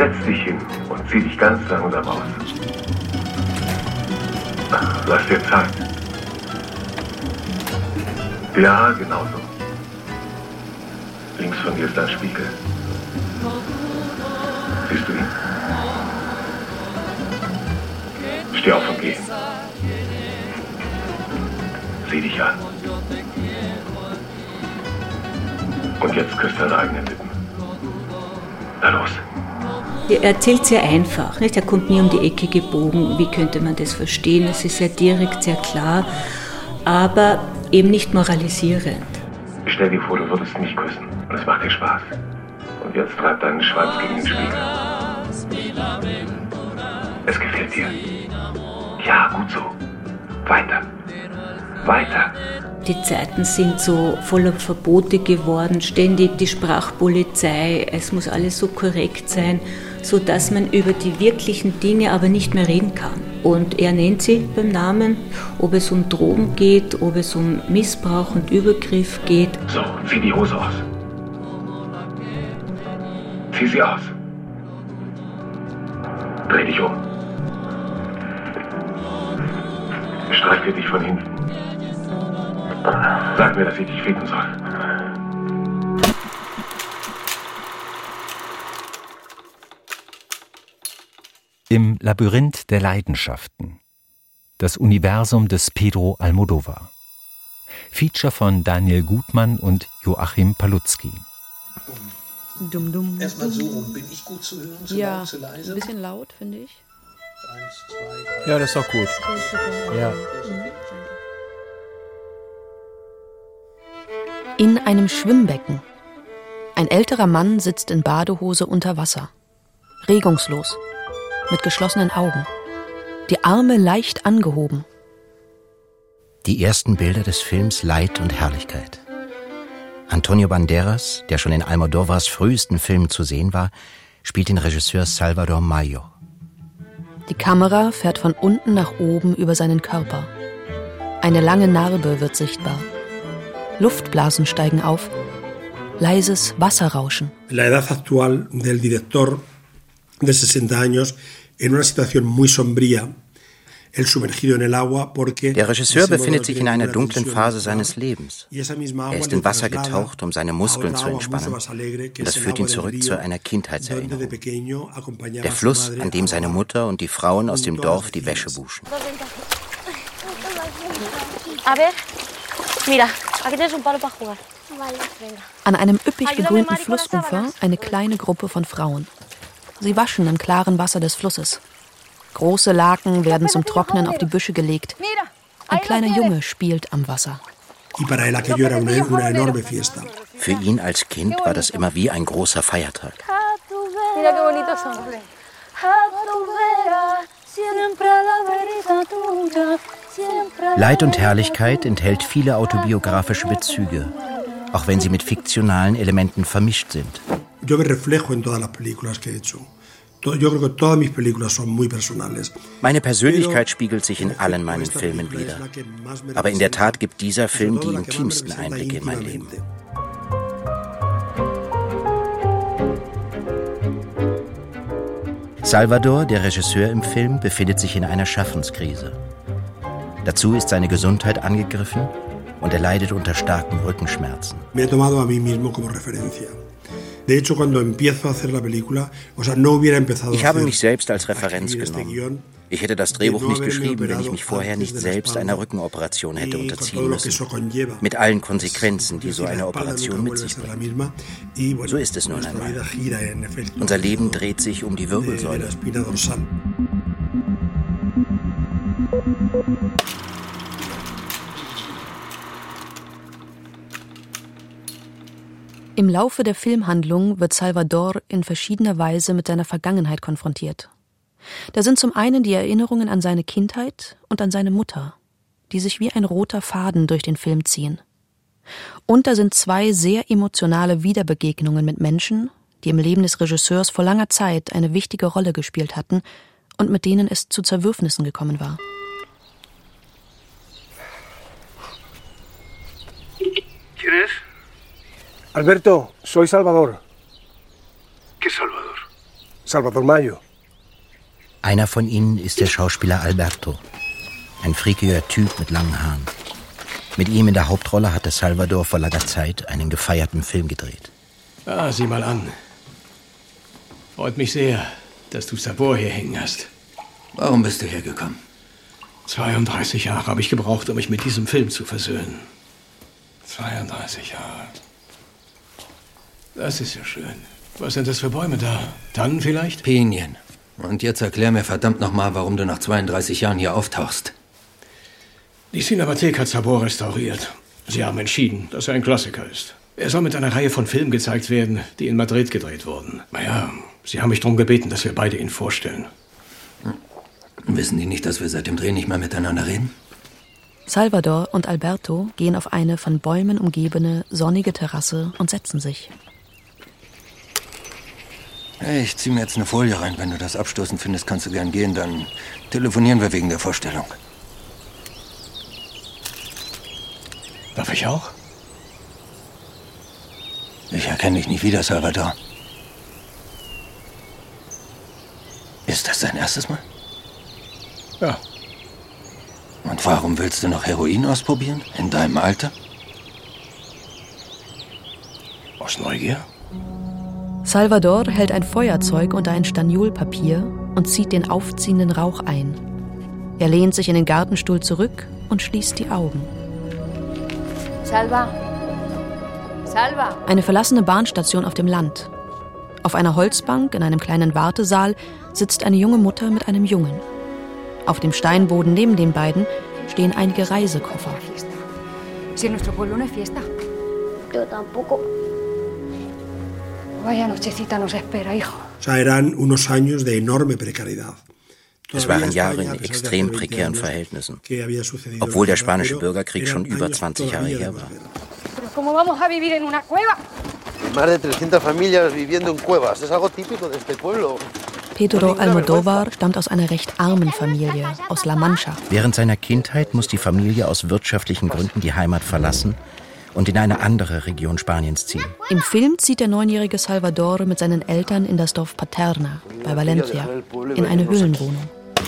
Setz dich hin und zieh dich ganz langsam aus. Lass dir Zeit. Ja, genau so. Links von dir ist ein Spiegel. Siehst du ihn? Steh auf und geh. Sieh dich an. Und jetzt küsst deine eigenen Lippen. Na los. Er erzählt sehr einfach, nicht? Er kommt nie um die Ecke gebogen. Wie könnte man das verstehen? Es ist sehr direkt, sehr klar, aber eben nicht moralisierend. Stell dir vor, du würdest mich küssen und es macht dir Spaß. Und jetzt treib deinen Schwanz gegen den Spiegel. Es gefällt dir. Ja, gut so. Weiter. Weiter. Die Zeiten sind so voller Verbote geworden, ständig die Sprachpolizei, es muss alles so korrekt sein, sodass man über die wirklichen Dinge aber nicht mehr reden kann. Und er nennt sie beim Namen, ob es um Drogen geht, ob es um Missbrauch und Übergriff geht. So, zieh die Hose aus. Zieh sie aus. Dreh dich um. Streiche dich von hinten. Sag mir, dass ich dich ficken soll. Im Labyrinth der Leidenschaften. Das Universum des Pedro Almodóvar. Feature von Daniel Gutmann und Joachim Palutzky. Erstmal so rum. Bin ich gut zu hören? Zu laut, zu leise? Ein bisschen laut, finde ich. 1, 2, 3. Ja, das ist doch gut. Ja. In einem Schwimmbecken. Ein älterer Mann sitzt in Badehose unter Wasser. Regungslos. Mit geschlossenen Augen. Die Arme leicht angehoben. Die ersten Bilder des Films Leid und Herrlichkeit. Antonio Banderas, der schon in Almodóvars frühesten Filmen zu sehen war, spielt den Regisseur Salvador Mayo. Die Kamera fährt von unten nach oben über seinen Körper. Eine lange Narbe wird sichtbar. Luftblasen steigen auf. Leises Wasserrauschen. La edad actual del director de 60 años en una situación muy sombría. Der Regisseur befindet sich in einer dunklen Phase seines Lebens. Er ist in Wasser getaucht, um seine Muskeln zu entspannen. Und das führt ihn zurück zu einer Kindheitserinnerung. Der Fluss, an dem seine Mutter und die Frauen aus dem Dorf die Wäsche wuschen. An einem üppig begrünten Flussufer eine kleine Gruppe von Frauen. Sie waschen im klaren Wasser des Flusses. Große Laken werden zum Trocknen auf die Büsche gelegt. Ein kleiner Junge spielt am Wasser. Für ihn als Kind war das immer wie ein großer Feiertag. Leid und Herrlichkeit enthält viele autobiografische Bezüge, auch wenn sie mit fiktionalen Elementen vermischt sind. Meine Persönlichkeit spiegelt sich in allen meinen Filmen wider. Aber in der Tat gibt dieser Film die intimsten Einblicke in mein Leben. Salvador, der Regisseur im Film, befindet sich in einer Schaffenskrise. Dazu ist seine Gesundheit angegriffen und er leidet unter starken Rückenschmerzen. Ich habe mich selbst als Referenz genommen. Ich hätte das Drehbuch nicht geschrieben, wenn ich mich vorher nicht selbst einer Rückenoperation hätte unterziehen müssen. Mit allen Konsequenzen, die so eine Operation mit sich bringt. So ist es nun einmal. Unser Leben dreht sich um die Wirbelsäule. Im Laufe der Filmhandlung wird Salvador in verschiedener Weise mit seiner Vergangenheit konfrontiert. Da sind zum einen die Erinnerungen an seine Kindheit und an seine Mutter, die sich wie ein roter Faden durch den Film ziehen. Und da sind zwei sehr emotionale Wiederbegegnungen mit Menschen, die im Leben des Regisseurs vor langer Zeit eine wichtige Rolle gespielt hatten und mit denen es zu Zerwürfnissen gekommen war. ¿Quién es? Alberto, soy Salvador. ¿Qué Salvador? Salvador Mayo. Einer von ihnen ist der Schauspieler Alberto, ein freakiger Typ mit langen Haaren. Mit ihm in der Hauptrolle hatte Salvador vor langer Zeit einen gefeierten Film gedreht. Ah, sieh mal an. Freut mich sehr, dass du Sabor hier hängen hast. Warum bist du hergekommen? 32 Jahre habe ich gebraucht, um mich mit diesem Film zu versöhnen. 32 Jahre. Das ist ja schön. Was sind das für Bäume da? Tannen vielleicht? Pinien. Und jetzt erklär mir verdammt nochmal, warum du nach 32 Jahren hier auftauchst. Die Cinemathek hat Sabor restauriert. Sie haben entschieden, dass er ein Klassiker ist. Er soll mit einer Reihe von Filmen gezeigt werden, die in Madrid gedreht wurden. Naja, sie haben mich darum gebeten, dass wir beide ihn vorstellen. Wissen die nicht, dass wir seit dem Dreh nicht mehr miteinander reden? Salvador und Alberto gehen auf eine von Bäumen umgebene, sonnige Terrasse und setzen sich. Hey, ich zieh mir jetzt eine Folie rein. Wenn du das abstoßend findest, kannst du gern gehen. Dann telefonieren wir wegen der Vorstellung. Darf ich auch? Ich erkenne dich nicht wieder, Salvador. Ist das dein erstes Mal? Ja. Und warum willst du noch Heroin ausprobieren? In deinem Alter? Aus Neugier? Salvador hält ein Feuerzeug unter ein Staniolpapier und zieht den aufziehenden Rauch ein. Er lehnt sich in den Gartenstuhl zurück und schließt die Augen. Salva! Salva! Eine verlassene Bahnstation auf dem Land. Auf einer Holzbank in einem kleinen Wartesaal sitzt eine junge Mutter mit einem Jungen. Auf dem Steinboden neben den beiden stehen einige Reisekoffer. Si en nuestro pueblo no hay fiesta. Yo tampoco. Vaya nochecita nos espera, hijo. Eran unos años de enorme precariedad. Es waren Jahre in extrem prekären Verhältnissen, obwohl der spanische Bürgerkrieg schon über 20 Jahre her war. Pero cómo vamos a vivir en una cueva? Más de 300 familias viviendo en cuevas. Es algo típico de este pueblo. Pedro Almodóvar stammt aus einer recht armen Familie, aus La Mancha. Während seiner Kindheit muss die Familie aus wirtschaftlichen Gründen die Heimat verlassen und in eine andere Region Spaniens ziehen. Im Film zieht der 9-jährige Salvador mit seinen Eltern in das Dorf Paterna bei Valencia, in eine Höhlenwohnung.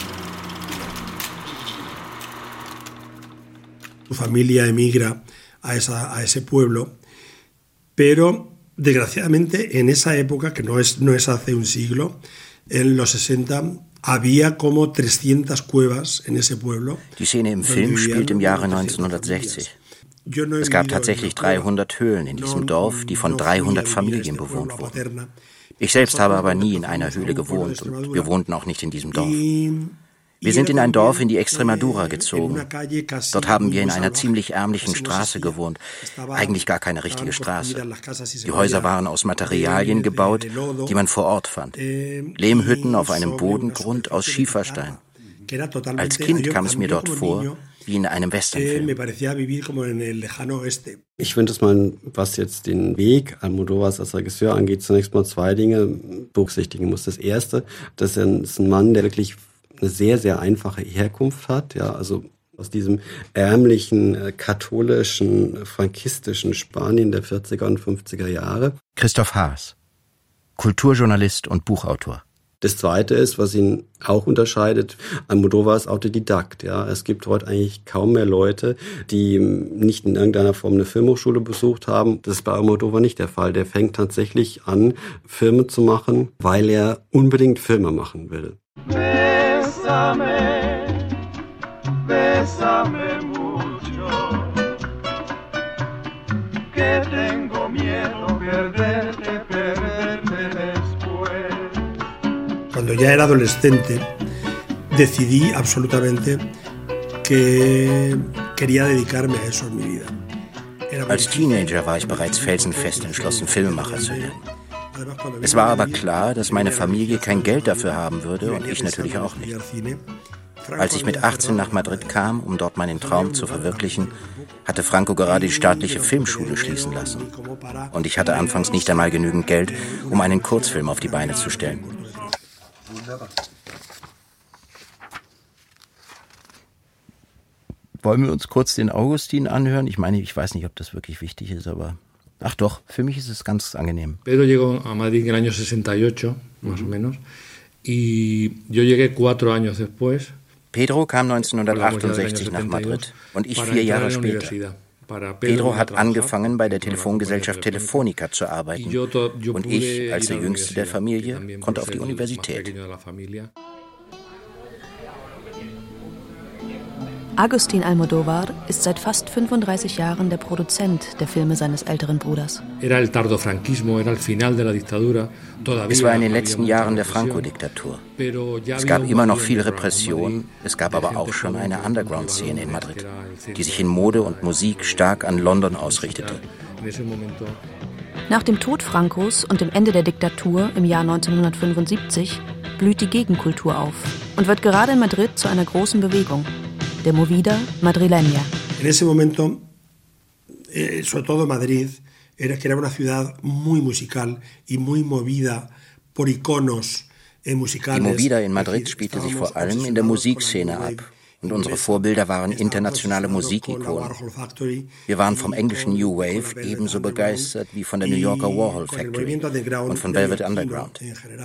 Su familia emigra a ese pueblo, pero desgraciadamente en esa época, que no es hace un siglo, en los 60 había como 300 cuevas en ese pueblo. Die Szene im Film spielt im Jahre 1960. Es gab tatsächlich 300 Höhlen in diesem Dorf, die von 300 Familien bewohnt wurden. Ich selbst habe aber nie in einer Höhle gewohnt und wir wohnten auch nicht in diesem Dorf. Wir sind in ein Dorf in die Extremadura gezogen. Dort haben wir in einer ziemlich ärmlichen Straße gewohnt. Eigentlich gar keine richtige Straße. Die Häuser waren aus Materialien gebaut, die man vor Ort fand. Lehmhütten auf einem Bodengrund aus Schieferstein. Als Kind kam es mir dort vor, wie in einem Westernfilm. Ich finde, dass man, was jetzt den Weg Almodóvars als Regisseur angeht, zunächst mal 2 Dinge berücksichtigen muss. Das erste, dass er ist ein Mann, der wirklich eine sehr, sehr einfache Herkunft hat, ja, also aus diesem ärmlichen, katholischen, frankistischen Spanien der 40er und 50er Jahre. Christoph Haas, Kulturjournalist und Buchautor. Das Zweite ist, was ihn auch unterscheidet, Almodóvar ist Autodidakt. Ja. Es gibt heute eigentlich kaum mehr Leute, die nicht in irgendeiner Form eine Filmhochschule besucht haben. Das ist bei Almodóvar nicht der Fall. Der fängt tatsächlich an, Filme zu machen, weil er unbedingt Filme machen will. Bésame, bésame mucho, que tengo miedo perderte después. Cuando ya era adolescente, decidí absolutamente que quería dedicarme a eso en mi vida. Als Teenager war ich bereits felsenfest entschlossen, Filmemacher zu werden. Es war aber klar, dass meine Familie kein Geld dafür haben würde und ich natürlich auch nicht. Als ich mit 18 nach Madrid kam, um dort meinen Traum zu verwirklichen, hatte Franco gerade die staatliche Filmschule schließen lassen. Und ich hatte anfangs nicht einmal genügend Geld, um einen Kurzfilm auf die Beine zu stellen. Wollen wir uns kurz den Augustin anhören? Ich meine, ich weiß nicht, ob das wirklich wichtig ist, aber Ach doch, für mich ist es ganz angenehm. Pedro llegó a Madrid en el año 68, más o menos, y yo llegué 4 años después. Pedro kam 1968 nach Madrid und ich 4 Jahre später. Pedro hat angefangen, bei der Telefongesellschaft Telefonica zu arbeiten. Und ich, als der Jüngste der Familie, konnte auf die Universität. Agustín Almodóvar ist seit fast 35 Jahren der Produzent der Filme seines älteren Bruders. Es war in den letzten Jahren der Franco-Diktatur. Es gab immer noch viel Repression, es gab aber auch schon eine Underground-Szene in Madrid, die sich in Mode und Musik stark an London ausrichtete. Nach dem Tod Francos und dem Ende der Diktatur im Jahr 1975 blüht die Gegenkultur auf und wird gerade in Madrid zu einer großen Bewegung. De Movida Madrileña. En ese momento, sobre todo Madrid, era una ciudad muy musical y muy movida por iconos musicales. Die Movida in Madrid spielte sich vor allem in der Musikszene ab. Und unsere Vorbilder waren internationale Musikikonen. Wir waren vom englischen New Wave ebenso begeistert wie von der New Yorker Warhol Factory und von Velvet Underground.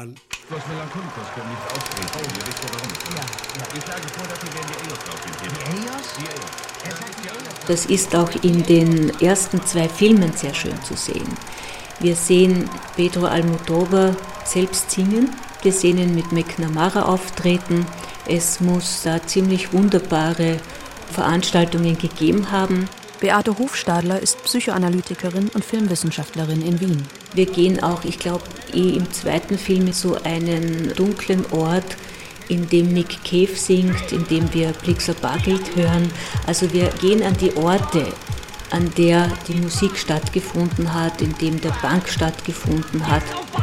Das ist auch in den ersten 2 Filmen sehr schön zu sehen. Wir sehen Pedro Almodóvar selbst singen, wir sehen ihn mit McNamara auftreten. Es muss da ziemlich wunderbare Veranstaltungen gegeben haben. Beate Hofstadler ist Psychoanalytikerin und Filmwissenschaftlerin in Wien. Wir gehen auch, ich glaube, im 2. Film so einen dunklen Ort, in dem Nick Cave singt, in dem wir Blixer Bargeld hören. Also wir gehen an die Orte, an der die Musik stattgefunden hat, in dem der Punk stattgefunden hat.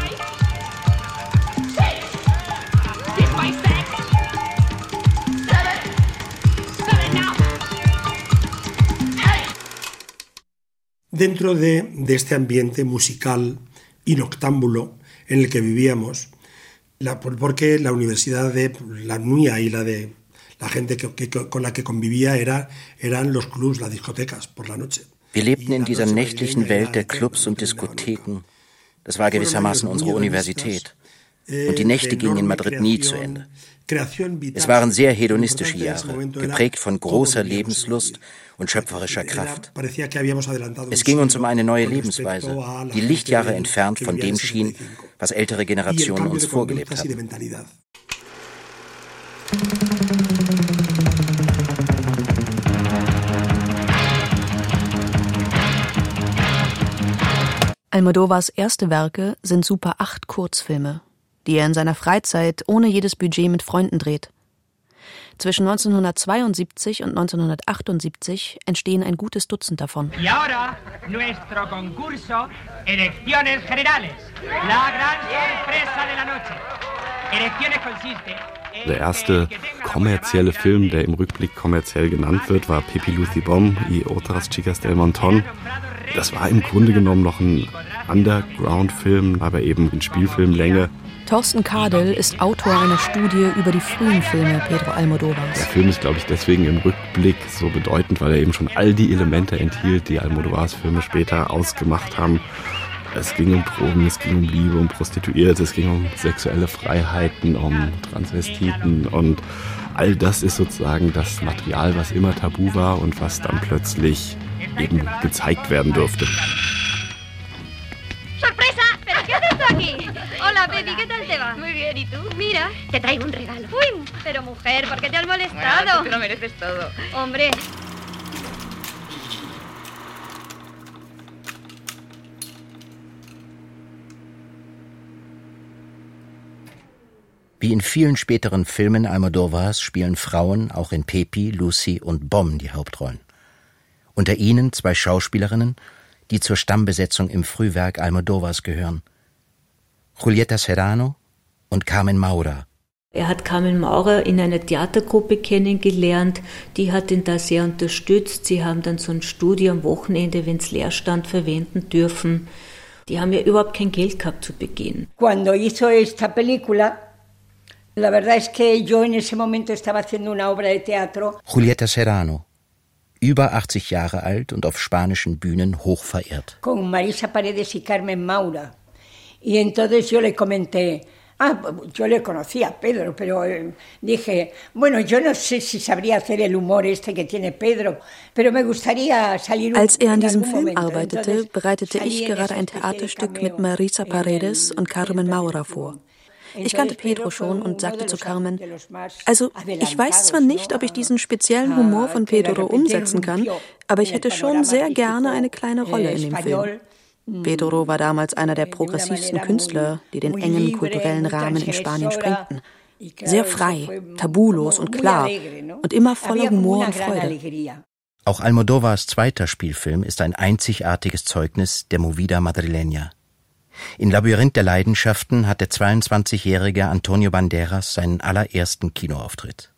Dentro de este ambiente musical y noctámbulo en el que vivíamos, porque la universidad la mía y la de la gente con la que convivía eran los clubs, las discotecas por la noche. Wir lebten in dieser nächtlichen Welt der Clubs und Diskotheken. Das war gewissermaßen unsere Universität. Und die Nächte gingen in Madrid nie zu Ende. Es waren sehr hedonistische Jahre, geprägt von großer Lebenslust und schöpferischer Kraft. Es ging uns um eine neue Lebensweise, die Lichtjahre entfernt von dem schien, was ältere Generationen uns vorgelebt hatten. Almodóvars erste Werke sind Super 8 Kurzfilme, die er in seiner Freizeit ohne jedes Budget mit Freunden dreht. Zwischen 1972 und 1978 entstehen ein gutes Dutzend davon. Y ahora, nuestro concurso, Elecciones Generales, la gran sorpresa de la noche. Elecciones consiste... Der erste kommerzielle Film, der im Rückblick kommerziell genannt wird, war Pepi Lucy Bom y Otras Chicas del Montón. Das war im Grunde genommen noch ein Underground-Film, aber eben in Spielfilmlänge. Thorsten Kadel ist Autor einer Studie über die frühen Filme Pedro Almodóvars. Der Film ist, glaube ich, deswegen im Rückblick so bedeutend, weil er eben schon all die Elemente enthielt, die Almodóvars Filme später ausgemacht haben. Es ging um Drogen, es ging um Liebe, um Prostituierte, es ging um sexuelle Freiheiten, um Transvestiten und all das ist sozusagen das Material, was immer tabu war und was dann plötzlich eben gezeigt werden durfte. ¡Sorpresa! ¿Pero qué haces tú aquí? Hola, baby, ¿qué tal te va? Muy bien, ¿y tú? Mira, te traigo un regalo. Uy, pero mujer, ¿por qué te has molestado? Bueno, tú te lo mereces todo. Hombre... Wie in vielen späteren Filmen Almodóvars spielen Frauen auch in Pepi, Lucy und Bom die Hauptrollen. Unter ihnen 2 Schauspielerinnen, die zur Stammbesetzung im Frühwerk Almodóvars gehören. Julieta Serrano und Carmen Maura. Er hat Carmen Maura in einer Theatergruppe kennengelernt, die hat ihn da sehr unterstützt. Sie haben dann so ein Studio am Wochenende, wenn es leer stand, verwenden dürfen. Die haben ja überhaupt kein Geld gehabt zu Beginn. Cuando hizo esta película, la verdad es que yo en ese momento estaba haciendo una obra de teatro. Julieta Serrano. Über 80 Jahre alt und auf spanischen Bühnen hoch verehrt. Con Marisa Paredes y Carmen Maura. Y entonces yo le comenté, yo le conocía a Pedro, pero dije, bueno, yo no sé si sabría hacer el humor que tiene Pedro, pero me gustaría salir. Als an diesem Film arbeitete, bereitete ich gerade ein Theaterstück mit Marisa Paredes und Carmen Maura vor. Ich kannte Pedro schon und sagte zu Carmen, also ich weiß zwar nicht, ob ich diesen speziellen Humor von Pedro umsetzen kann, aber ich hätte schon sehr gerne eine kleine Rolle in dem Film. Pedro war damals einer der progressivsten Künstler, die den engen kulturellen Rahmen in Spanien sprengten. Sehr frei, tabulos und klar und immer voller Humor und Freude. Auch Almodóvars zweiter Spielfilm ist ein einzigartiges Zeugnis der Movida Madrileña. In Labyrinth der Leidenschaften hat der 22-jährige Antonio Banderas seinen allerersten Kinoauftritt.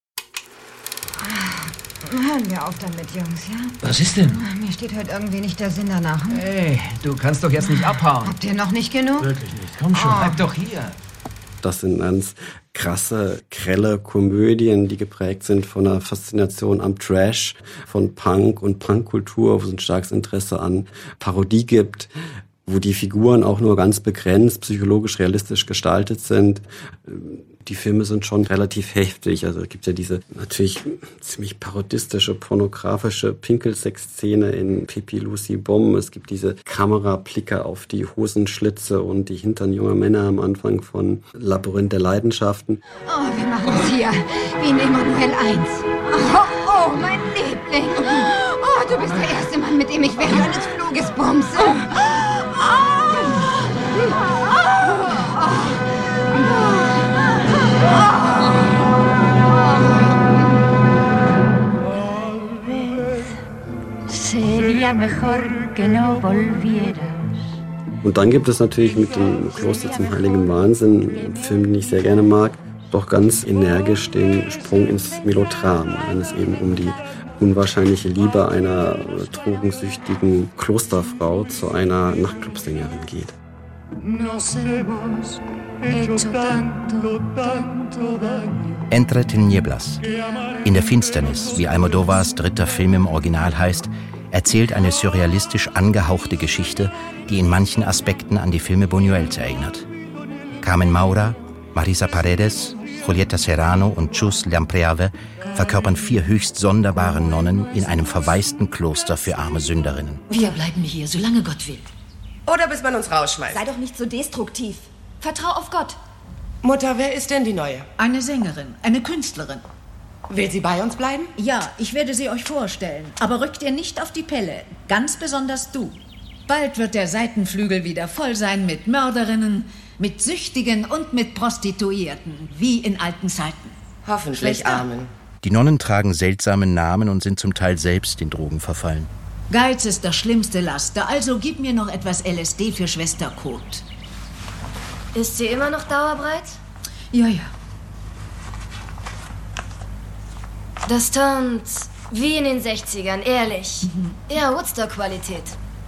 Hören wir auf damit, Jungs, ja? Was ist denn? Mir steht heute irgendwie nicht der Sinn danach. Hey, du kannst doch jetzt nicht abhauen. Habt ihr noch nicht genug? Wirklich nicht. Komm schon, bleib doch hier. Das sind ganz krasse, grelle Komödien, die geprägt sind von einer Faszination am Trash, von Punk und Punkkultur, wo es ein starkes Interesse an Parodie gibt, wo die Figuren auch nur ganz begrenzt psychologisch realistisch gestaltet sind. Die Filme sind schon relativ heftig. Also es gibt ja diese natürlich ziemlich parodistische, pornografische Pinkelsex-Szene in Pipi Lucy Bomb. Es gibt diese Kamerablicke auf die Hosenschlitze und die Hintern junger Männer am Anfang von Labyrinth der Leidenschaften. Oh, wir machen es hier, wie in Emanuel 1. Oh, mein Liebling. Oh, du bist der erste Mann, mit dem ich während eines Fluges bumse. Und dann gibt es natürlich mit dem Kloster zum Heiligen Wahnsinn, einen Film, den ich sehr gerne mag, doch ganz energisch den Sprung ins Melodram, wenn es eben um die unwahrscheinliche Liebe einer drogensüchtigen Klosterfrau zu einer Nachtclubsängerin geht. Entre Tinieblas. In der Finsternis, wie Almodóvars dritter Film im Original heißt, erzählt eine surrealistisch angehauchte Geschichte, die in manchen Aspekten an die Filme Buñuels erinnert. Carmen Maura, Marisa Paredes, Julieta Serrano und Chus Lampreave verkörpern 4 höchst sonderbare Nonnen in einem verwaisten Kloster für arme Sünderinnen. Wir bleiben hier, solange Gott will. Oder bis man uns rausschmeißt. Sei doch nicht so destruktiv. Vertrau auf Gott. Mutter, wer ist denn die Neue? Eine Sängerin, eine Künstlerin. Will sie bei uns bleiben? Ja, ich werde sie euch vorstellen. Aber rückt ihr nicht auf die Pelle. Ganz besonders du. Bald wird der Seitenflügel wieder voll sein mit Mörderinnen, mit Süchtigen und mit Prostituierten, wie in alten Zeiten. Hoffentlich, Schwester? Amen. Die Nonnen tragen seltsame Namen und sind zum Teil selbst in Drogen verfallen. Geiz ist das schlimmste Laster, also gib mir noch etwas LSD für Schwester Kot. Ist sie immer noch dauerbreit? Ja, ja. Das tönt wie in den 60ern, ehrlich. Ja, Woodstock-Qualität.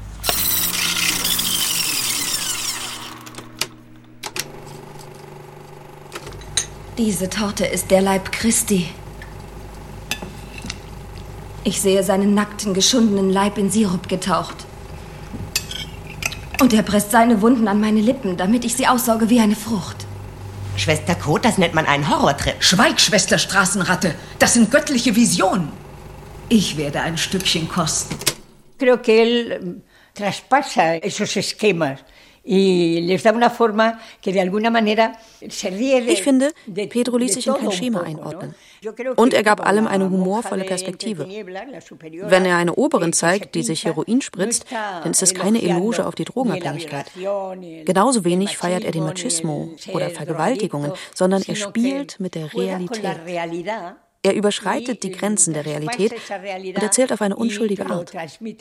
Diese Torte ist der Leib Christi. Ich sehe seinen nackten, geschundenen Leib in Sirup getaucht. Und er presst seine Wunden an meine Lippen, damit ich sie aussauge wie eine Frucht. Schwester Kot, das nennt man einen Horrortrip. Schweig, Schwester Straßenratte. Das sind göttliche Visionen. Ich werde ein Stückchen kosten. Creo que él traspasa esos esquemas. Ich finde, Pedro ließ sich in kein Schema einordnen. Und er gab allem eine humorvolle Perspektive. Wenn er eine Oberin zeigt, die sich Heroin spritzt, dann ist es keine Eloge auf die Drogenabhängigkeit. Genauso wenig feiert er den Machismo oder Vergewaltigungen, sondern er spielt mit der Realität. Er überschreitet die Grenzen der Realität und erzählt auf eine unschuldige Art.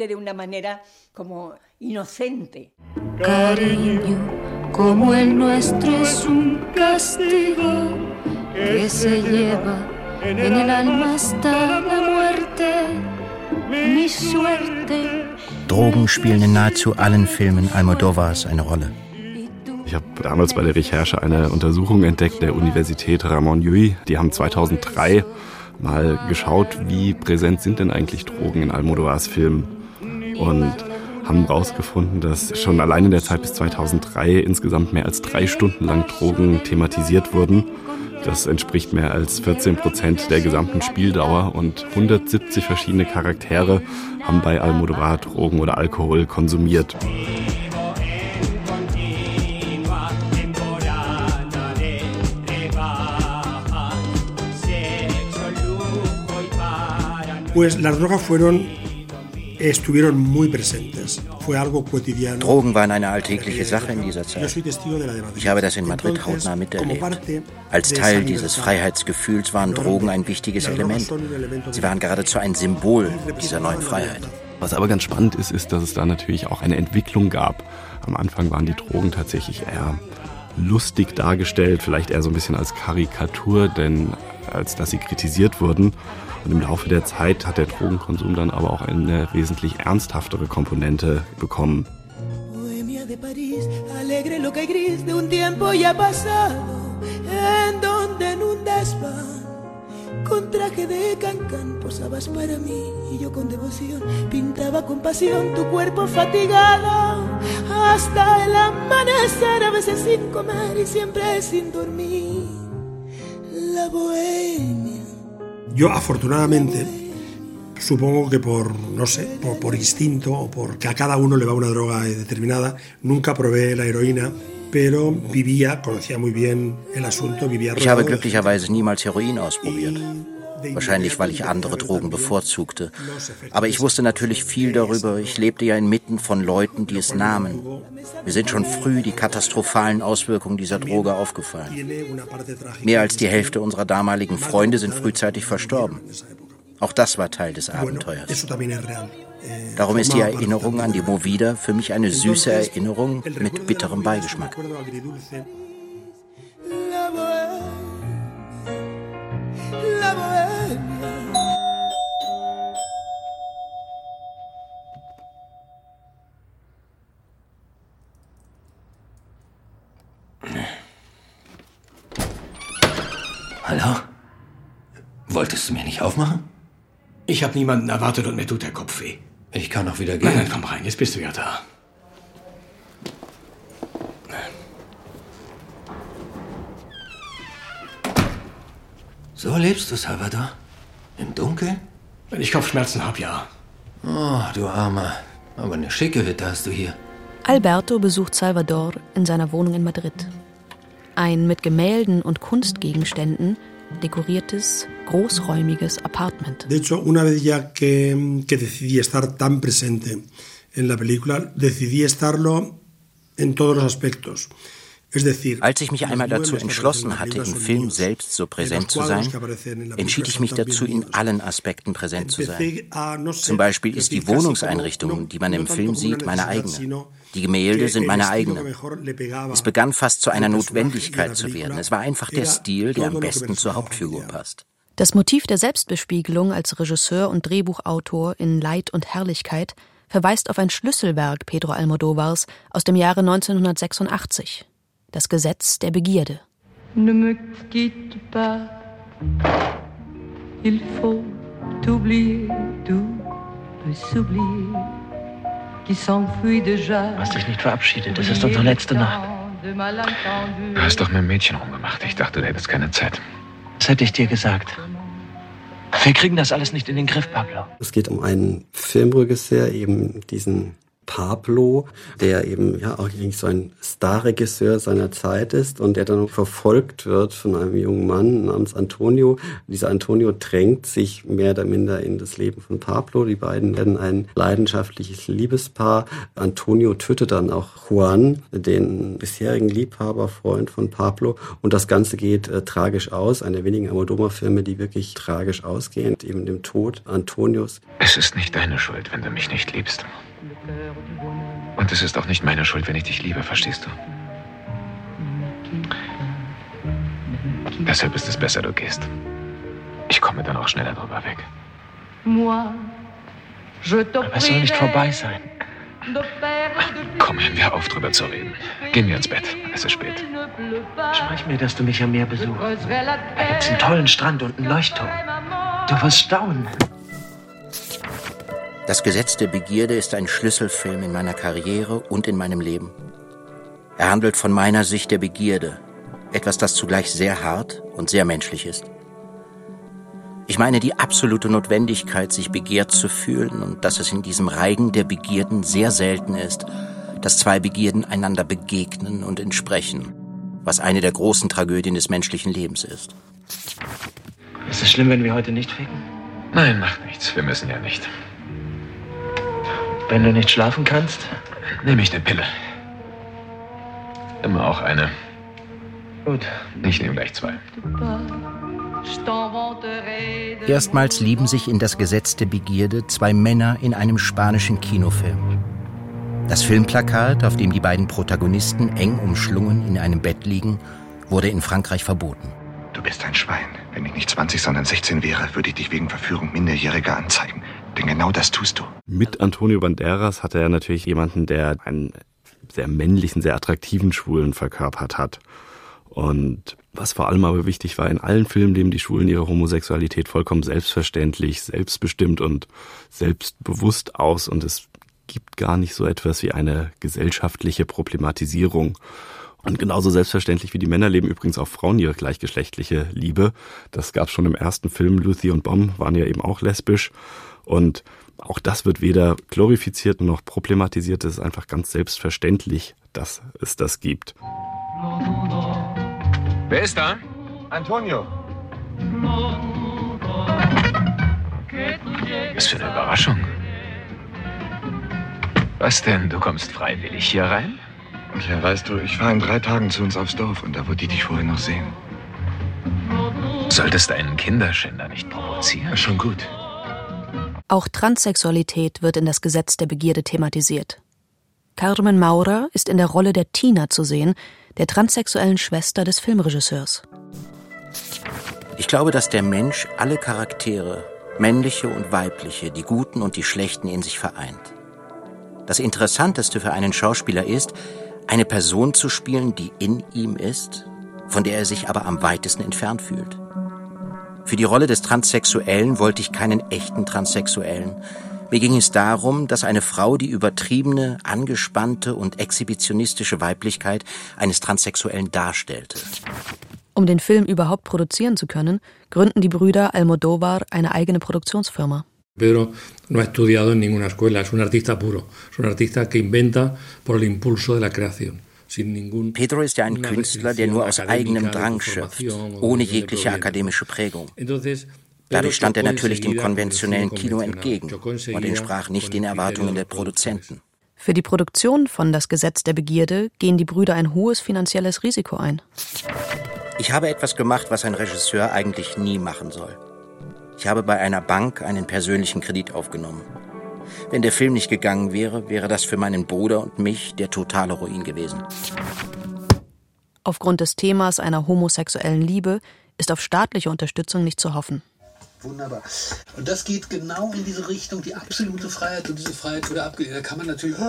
Cariño como el nuestro es un castigo que se lleva en el alma hasta la muerte. Mi suerte. Drogen spielen in nahezu allen Filmen Almodóvars eine Rolle. Ich habe damals bei der Recherche eine Untersuchung entdeckt der Universität Ramon Llull. Die haben 2003 mal geschaut, wie präsent sind denn eigentlich Drogen in Almodóvars Filmen. Und haben herausgefunden, dass schon allein in der Zeit bis 2003 insgesamt mehr als 3 Stunden lang Drogen thematisiert wurden. Das entspricht mehr als 14% der gesamten Spieldauer und 170 verschiedene Charaktere haben bei Almodóvar Drogen oder Alkohol konsumiert. Pues las drogas estuvieron muy presentes. Fue algo cotidiano. Drogen waren eine alltägliche Sache in dieser Zeit. Ich habe das in Madrid hautnah miterlebt. Als Teil dieses Freiheitsgefühls waren Drogen ein wichtiges Element. Sie waren geradezu ein Symbol dieser neuen Freiheit. Was aber ganz spannend ist, dass es da natürlich auch eine Entwicklung gab. Am Anfang waren die Drogen tatsächlich eher lustig dargestellt, vielleicht eher so ein bisschen als Karikatur, denn als dass sie kritisiert wurden. Und im Laufe der Zeit hat der Drogenkonsum dann aber auch eine wesentlich ernsthaftere Komponente bekommen. Bohemia de París, alegre, loca y gris de un tiempo ya pasado, en donde en un desván, con traje de cancán posabas para mí y yo con devoción pintaba con pasión tu cuerpo fatigado hasta el amanecer, a veces sin comer y siempre sin dormir. La bohemia. Yo, afortunadamente, supongo que por instinto o porque a cada uno le va una droga determinada, nunca probé la heroína, pero conocía muy bien el asunto, vivía rodeado. Ich habe glücklicherweise niemals Heroin ausprobiert. Wahrscheinlich, weil ich andere Drogen bevorzugte. Aber ich wusste natürlich viel darüber. Ich lebte ja inmitten von Leuten, die es nahmen. Mir sind schon früh die katastrophalen Auswirkungen dieser Droge aufgefallen. Mehr als die Hälfte unserer damaligen Freunde sind frühzeitig verstorben. Auch das war Teil des Abenteuers. Darum ist die Erinnerung an die Movida für mich eine süße Erinnerung mit bitterem Beigeschmack. Hallo? Wolltest du mir nicht aufmachen? Ich habe niemanden erwartet und mir tut der Kopf weh. Ich kann auch wieder gehen. Nein, komm rein, jetzt bist du ja da. So lebst du, Salvador? Im Dunkeln? Wenn ich Kopfschmerzen habe, ja. Oh, du Armer. Aber eine schicke Hütte hast du hier. Alberto besucht Salvador in seiner Wohnung in Madrid. Ein mit Gemälden und Kunstgegenständen dekoriertes, großräumiges Apartment. De hecho, una vez ya que decidí estar tan presente en la película, decidí estarlo en todos los aspectos. Als ich mich einmal dazu entschlossen hatte, im Film selbst so präsent zu sein, entschied ich mich dazu, in allen Aspekten präsent zu sein. Zum Beispiel ist die Wohnungseinrichtung, die man im Film sieht, meine eigene. Die Gemälde sind meine eigenen. Es begann fast zu einer Notwendigkeit zu werden. Es war einfach der Stil, der am besten zur Hauptfigur passt. Das Motiv der Selbstbespiegelung als Regisseur und Drehbuchautor in Leid und Herrlichkeit verweist auf ein Schlüsselwerk Pedro Almodóvars aus dem Jahre 1986. Das Gesetz der Begierde. Ne me quitte pas, il faut oublier, tout peut s'oublier, qui s'enfuit déjà. Du hast dich nicht verabschiedet, es ist unsere letzte Nacht. Du hast doch mit dem Mädchen rumgemacht, ich dachte, du hättest keine Zeit. Das hätte ich dir gesagt. Wir kriegen das alles nicht in den Griff, Pablo. Es geht um einen Filmregisseur, eben diesen Pablo, der eben ja auch eigentlich so ein Starregisseur seiner Zeit ist und der dann verfolgt wird von einem jungen Mann namens Antonio. Dieser Antonio drängt sich mehr oder minder in das Leben von Pablo. Die beiden werden ein leidenschaftliches Liebespaar. Antonio tötet dann auch Juan, den bisherigen Liebhaber, Freund von Pablo. Und das Ganze geht tragisch aus. Einer der wenigen Almodóvar-Filme, die wirklich tragisch ausgehen, eben dem Tod Antonios. Es ist nicht deine Schuld, wenn du mich nicht liebst. Und es ist auch nicht meine Schuld, wenn ich dich liebe, verstehst du? Deshalb ist es besser, du gehst. Ich komme dann auch schneller drüber weg. Aber es soll nicht vorbei sein. Komm, hören wir auf, drüber zu reden. Gehen wir ins Bett. Es ist spät. Sprich mir, dass du mich am Meer besuchst. Da gibt's einen tollen Strand und einen Leuchtturm. Du wirst staunen. Das Gesetz der Begierde ist ein Schlüsselfilm in meiner Karriere und in meinem Leben. Er handelt von meiner Sicht der Begierde, etwas, das zugleich sehr hart und sehr menschlich ist. Ich meine die absolute Notwendigkeit, sich begehrt zu fühlen und dass es in diesem Reigen der Begierden sehr selten ist, dass zwei Begierden einander begegnen und entsprechen, was eine der großen Tragödien des menschlichen Lebens ist. Ist es schlimm, wenn wir heute nicht ficken? Nein, macht nichts. Wir müssen ja nicht. Wenn du nicht schlafen kannst, nehme ich eine Pille. Immer auch eine. Gut. Ich nehme gleich 2. Erstmals lieben sich in das Gesetz der Begierde zwei Männer in einem spanischen Kinofilm. Das Filmplakat, auf dem die beiden Protagonisten eng umschlungen in einem Bett liegen, wurde in Frankreich verboten. Du bist ein Schwein. Wenn ich nicht 20, sondern 16 wäre, würde ich dich wegen Verführung Minderjähriger anzeigen. Denn genau das tust du. Mit Antonio Banderas hatte er natürlich jemanden, der einen sehr männlichen, sehr attraktiven Schwulen verkörpert hat. Und was vor allem aber wichtig war, in allen Filmen leben die Schwulen ihre Homosexualität vollkommen selbstverständlich, selbstbestimmt und selbstbewusst aus. Und es gibt gar nicht so etwas wie eine gesellschaftliche Problematisierung. Und genauso selbstverständlich wie die Männer leben übrigens auch Frauen ihre gleichgeschlechtliche Liebe. Das gab es schon im ersten Film. Lucy und Bom waren ja eben auch lesbisch. Und auch das wird weder glorifiziert noch problematisiert. Es ist einfach ganz selbstverständlich, dass es das gibt. Wer ist da? Antonio. Was für eine Überraschung. Was denn? Du kommst freiwillig hier rein? Ja, weißt du, ich fahre in 3 Tagen zu uns aufs Dorf und da wollte ich dich vorher noch sehen. Solltest einen Kinderschänder nicht provozieren? Schon gut. Auch Transsexualität wird in das Gesetz der Begierde thematisiert. Carmen Maura ist in der Rolle der Tina zu sehen, der transsexuellen Schwester des Filmregisseurs. Ich glaube, dass der Mensch alle Charaktere, männliche und weibliche, die Guten und die Schlechten in sich vereint. Das Interessanteste für einen Schauspieler ist, eine Person zu spielen, die in ihm ist, von der er sich aber am weitesten entfernt fühlt. Für die Rolle des Transsexuellen wollte ich keinen echten Transsexuellen. Mir ging es darum, dass eine Frau die übertriebene, angespannte und exhibitionistische Weiblichkeit eines Transsexuellen darstellte. Um den Film überhaupt produzieren zu können, gründen die Brüder Almodóvar eine eigene Produktionsfirma. Pedro no ha estudiado en ninguna escuela, es un artista puro, es un artista que inventa por el impulso de la creación. Pedro ist ja ein Künstler, der nur aus eigenem Drang schöpft, ohne jegliche akademische Prägung. Dadurch stand er natürlich dem konventionellen Kino entgegen und entsprach nicht den Erwartungen der Produzenten. Für die Produktion von Das Gesetz der Begierde gehen die Brüder ein hohes finanzielles Risiko ein. Ich habe etwas gemacht, was ein Regisseur eigentlich nie machen soll. Ich habe bei einer Bank einen persönlichen Kredit aufgenommen. Wenn der Film nicht gegangen wäre, wäre das für meinen Bruder und mich der totale Ruin gewesen. Aufgrund des Themas einer homosexuellen Liebe ist auf staatliche Unterstützung nicht zu hoffen. Wunderbar. Und das geht genau in diese Richtung, die absolute Freiheit. Und diese Freiheit wurde abgelehnt. Da kann man natürlich...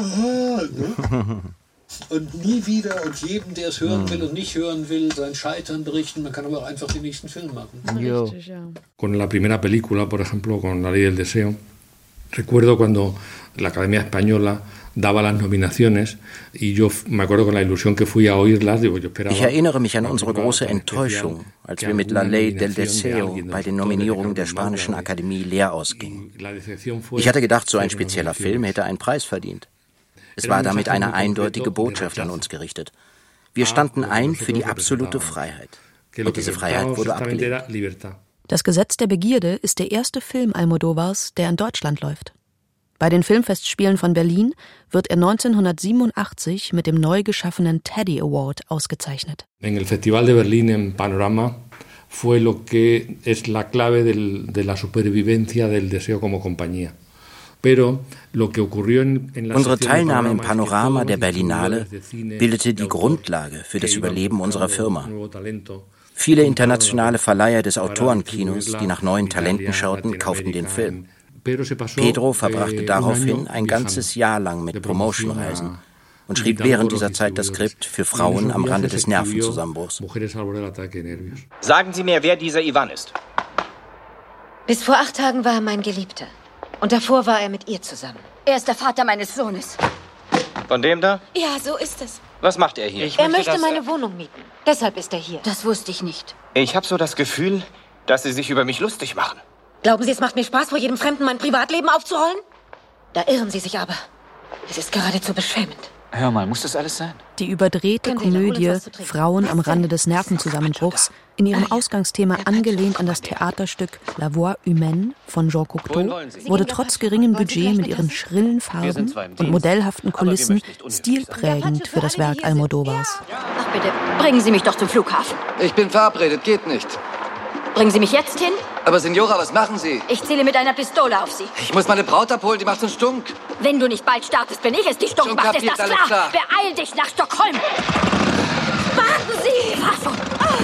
Ne? Und nie wieder und jedem, der es hören will und nicht hören will, sein Scheitern berichten. Man kann aber auch einfach den nächsten Film machen. Richtig, ja. Con la primera película, por ejemplo, con La Ley del Deseo, recuerdo cuando la Academia Española daba las nominaciones y yo me acuerdo con la ilusión que fui a oírlas, digo, yo esperaba. Ich erinnere mich an unsere große Enttäuschung, als wir mit La Ley del Deseo bei den Nominierungen der Spanischen Akademie leer ausgingen. Ich hatte gedacht, so ein spezieller Film hätte einen Preis verdient. Es war damit eine eindeutige Botschaft an uns gerichtet. Wir standen ein für die absolute Freiheit. Und diese Freiheit wurde abgelehnt. Das Gesetz der Begierde ist der erste Film Almodóvars, der in Deutschland läuft. Bei den Filmfestspielen von Berlin wird er 1987 mit dem neu geschaffenen Teddy Award ausgezeichnet. En el Festival de Berlín en Panorama fue lo que es la clave de la supervivencia del deseo como compañía. Unsere Teilnahme im Panorama der Berlinale bildete die Grundlage für das Überleben unserer Firma. Viele internationale Verleiher des Autorenkinos, die nach neuen Talenten schauten, kauften den Film. Pedro verbrachte daraufhin ein ganzes Jahr lang mit Promotionreisen und schrieb während dieser Zeit das Skript für Frauen am Rande des Nervenzusammenbruchs. Sagen Sie mir, wer dieser Ivan ist. Bis vor 8 Tagen war er mein Geliebter. Und davor war er mit ihr zusammen. Er ist der Vater meines Sohnes. Von dem da? Ja, so ist es. Was macht er hier? Er möchte meine Wohnung mieten. Deshalb ist er hier. Das wusste ich nicht. Ich habe so das Gefühl, dass Sie sich über mich lustig machen. Glauben Sie, es macht mir Spaß, vor jedem Fremden mein Privatleben aufzurollen? Da irren Sie sich aber. Es ist geradezu beschämend. Hör mal, muss das alles sein? Die überdrehte Komödie Frauen am Rande des Nervenzusammenbruchs, in ihrem Ausgangsthema angelehnt an das Theaterstück La Voix Humaine von Jean Cocteau, wurde trotz geringem Budget mit ihren schrillen Farben und modellhaften Kulissen stilprägend für das Werk Almodóvars. Ach bitte, bringen Sie mich doch zum Flughafen. Ich bin verabredet, geht nicht. Bringen Sie mich jetzt hin? Aber Signora, was machen Sie? Ich ziele mit einer Pistole auf Sie. Ich muss meine Braut abholen, die macht so einen Stunk. Wenn du nicht bald startest, bin ich es, die Stunk macht, ist das klar? Beeil dich nach Stockholm! Warten Sie! Achtung!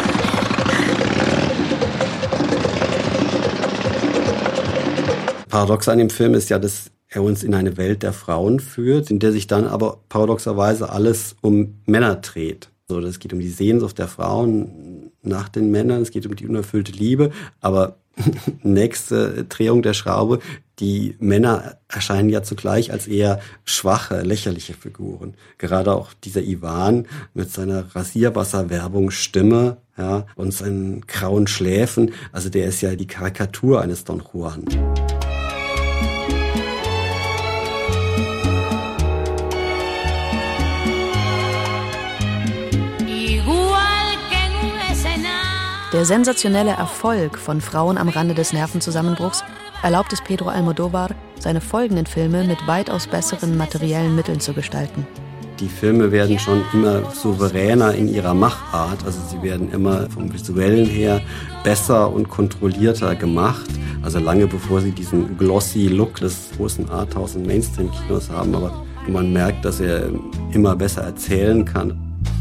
Paradox an dem Film ist ja, dass er uns in eine Welt der Frauen führt, in der sich dann aber paradoxerweise alles um Männer dreht. So, es geht um die Sehnsucht der Frauen nach den Männern, es geht um die unerfüllte Liebe, aber nächste Drehung der Schraube, die Männer erscheinen ja zugleich als eher schwache, lächerliche Figuren. Gerade auch dieser Ivan mit seiner Rasierwasserwerbungsstimme, ja, und seinen grauen Schläfen, also der ist ja die Karikatur eines Don Juan. Der sensationelle Erfolg von Frauen am Rande des Nervenzusammenbruchs erlaubt es Pedro Almodóvar, seine folgenden Filme mit weitaus besseren materiellen Mitteln zu gestalten. Die Filme werden schon immer souveräner in ihrer Machart, also sie werden immer vom Visuellen her besser und kontrollierter gemacht, also lange bevor sie diesen glossy Look des großen Arthouse- und Mainstream-Kinos haben, aber man merkt, dass er immer besser erzählen kann.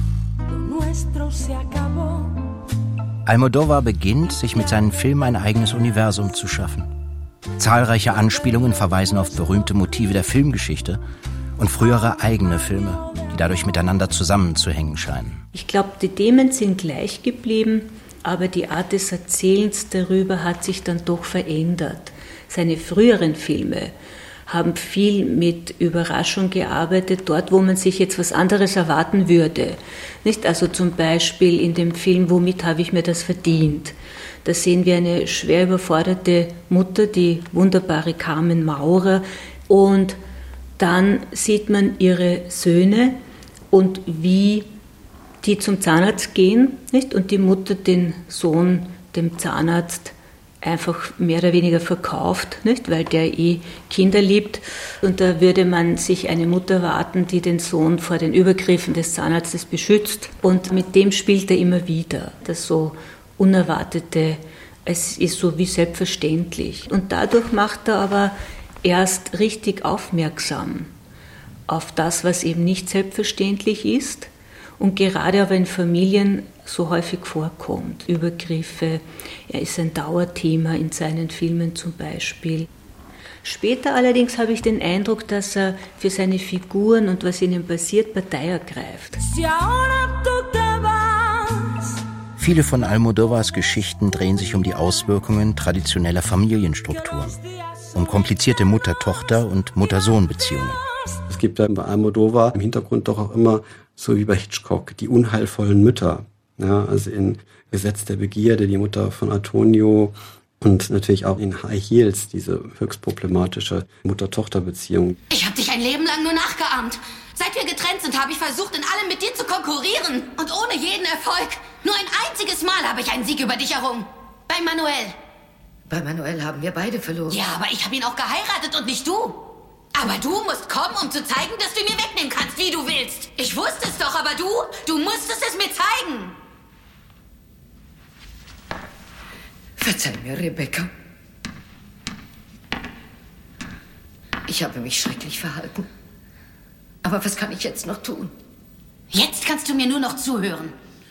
Almodóvar beginnt, sich mit seinen Filmen ein eigenes Universum zu schaffen. Zahlreiche Anspielungen verweisen auf berühmte Motive der Filmgeschichte und frühere eigene Filme, die dadurch miteinander zusammenzuhängen scheinen. Ich glaube, die Themen sind gleich geblieben, aber die Art des Erzählens darüber hat sich dann doch verändert. Seine früheren Filme haben viel mit Überraschung gearbeitet, dort, wo man sich jetzt was anderes erwarten würde. Nicht? Also zum Beispiel in dem Film Womit habe ich mir das verdient? Da sehen wir eine schwer überforderte Mutter, die wunderbare Carmen Maurer, und dann sieht man ihre Söhne und wie die zum Zahnarzt gehen, nicht? Und die Mutter den Sohn dem Zahnarzt einfach mehr oder weniger verkauft, nicht? Weil der Kinder liebt. Und da würde man sich eine Mutter erwarten, die den Sohn vor den Übergriffen des Zahnarztes beschützt. Und mit dem spielt er immer wieder. Das so Unerwartete, es ist so wie selbstverständlich. Und dadurch macht er aber erst richtig aufmerksam auf das, was eben nicht selbstverständlich ist und gerade aber in Familien so häufig vorkommt. Übergriffe, er ist ein Dauerthema in seinen Filmen zum Beispiel. Später allerdings habe ich den Eindruck, dass er für seine Figuren und was ihnen passiert, Partei ergreift. Viele von Almodóvars Geschichten drehen sich um die Auswirkungen traditioneller Familienstrukturen, um komplizierte Mutter-Tochter- und Mutter-Sohn-Beziehungen. Es gibt bei Almodóvar im Hintergrund doch auch immer, so wie bei Hitchcock, die unheilvollen Mütter. Ja, also in Gesetz der Begierde, die Mutter von Antonio, und natürlich auch in High Heels, diese höchst problematische Mutter-Tochter-Beziehung. Ich habe dich ein Leben lang nur nachgeahmt. Seit wir getrennt sind, habe ich versucht, in allem mit dir zu konkurrieren. Und ohne jeden Erfolg. Nur ein einziges Mal habe ich einen Sieg über dich errungen. Bei Manuel. Bei Manuel haben wir beide verloren. Ja, aber ich habe ihn auch geheiratet und nicht du. Aber du musst kommen, um zu zeigen, dass du mir wegnehmen kannst, wie du willst. Ich wusste es doch, aber du musstest es mir zeigen. Verzeih mir, Rebecca. Ich habe mich schrecklich verhalten. Aber was kann ich jetzt noch tun? Jetzt kannst du mir nur noch zuhören.